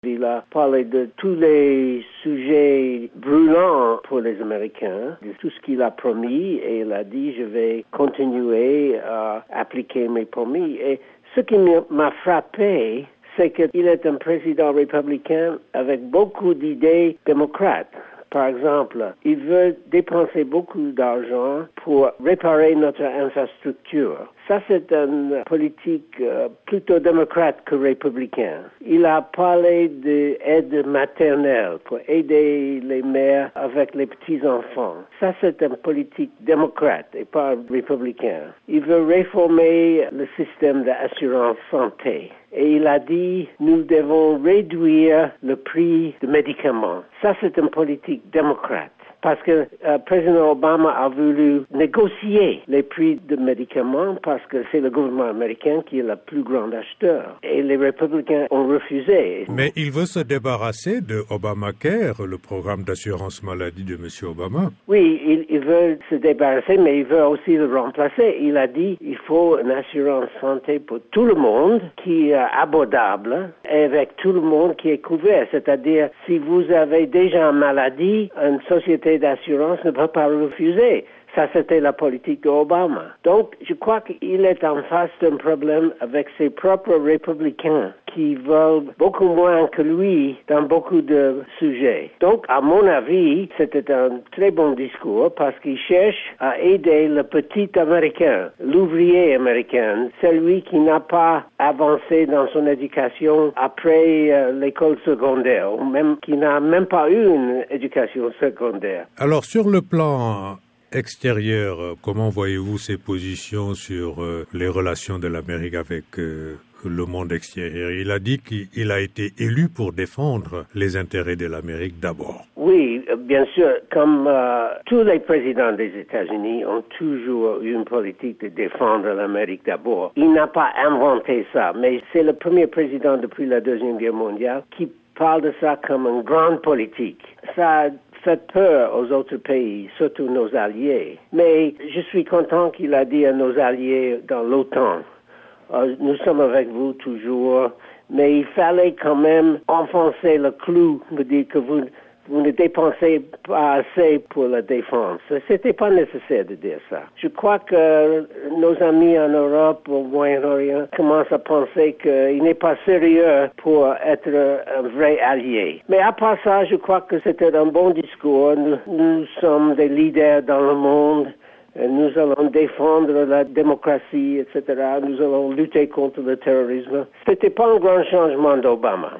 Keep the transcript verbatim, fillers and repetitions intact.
Il a parlé de tous les sujets brûlants pour les Américains, de tout ce qu'il a promis, et il a dit, je vais continuer à appliquer mes promis. Et ce qui m'a frappé, c'est qu'il est un président républicain avec beaucoup d'idées démocrates. Par exemple, il veut dépenser beaucoup d'argent pour réparer notre infrastructure. Ça, c'est une politique euh, plutôt démocrate que républicaine. Il a parlé d'aide maternelle pour aider les mères avec les petits-enfants. Ça, c'est une politique démocrate et pas républicaine. Il veut réformer le système d'assurance santé. Et il a dit, nous devons réduire le prix des médicaments. Ça, c'est une politique démocrate. Parce que le euh, président Obama a voulu négocier les prix des médicaments parce que c'est le gouvernement américain qui est le plus grand acheteur. Et les républicains ont refusé. Mais il veut se débarrasser de Obamacare, le programme d'assurance maladie de M. Obama. Oui, il, il veut se débarrasser, mais il veut aussi le remplacer. Il a dit qu'il faut une assurance santé pour tout le monde qui est abordable et avec tout le monde qui est couvert. C'est-à-dire, si vous avez déjà une maladie, une société d'assurance ne peut pas refuser. Ça, c'était la politique d'Obama. Donc, je crois qu'il est en face d'un problème avec ses propres républicains qui veulent beaucoup moins que lui dans beaucoup de sujets. Donc, à mon avis, c'était un très bon discours parce qu'il cherche à aider le petit Américain, l'ouvrier américain, celui qui n'a pas avancé dans son éducation après euh, l'école secondaire, ou même qui n'a même pas eu une éducation secondaire. Alors, sur le plan extérieur, comment voyez-vous ses positions sur euh, les relations de l'Amérique avec euh, le monde extérieur? Il a dit qu'il a été élu pour défendre les intérêts de l'Amérique d'abord. Oui, bien sûr, comme euh, tous les présidents des États-Unis ont toujours eu une politique de défendre l'Amérique d'abord. Il n'a pas inventé ça, mais c'est le premier président depuis la Deuxième Guerre mondiale qui parle de ça comme une grande politique. Ça fait peur aux autres pays, surtout nos alliés. Mais je suis content qu'il a dit à nos alliés dans l'OTAN, euh, nous sommes avec vous toujours, mais il fallait quand même enfoncer le clou, me dire que vous, vous ne dépensez pas assez pour la défense. C'était pas nécessaire de dire ça. Je crois que nos amis en Europe, au Moyen-Orient, commencent à penser qu'il n'est pas sérieux pour être un vrai allié. Mais à part ça, je crois que c'était un bon discours. Nous, nous sommes des leaders dans le monde. Nous allons défendre la démocratie, et cetera. Nous allons lutter contre le terrorisme. C'était pas un grand changement d'Obama.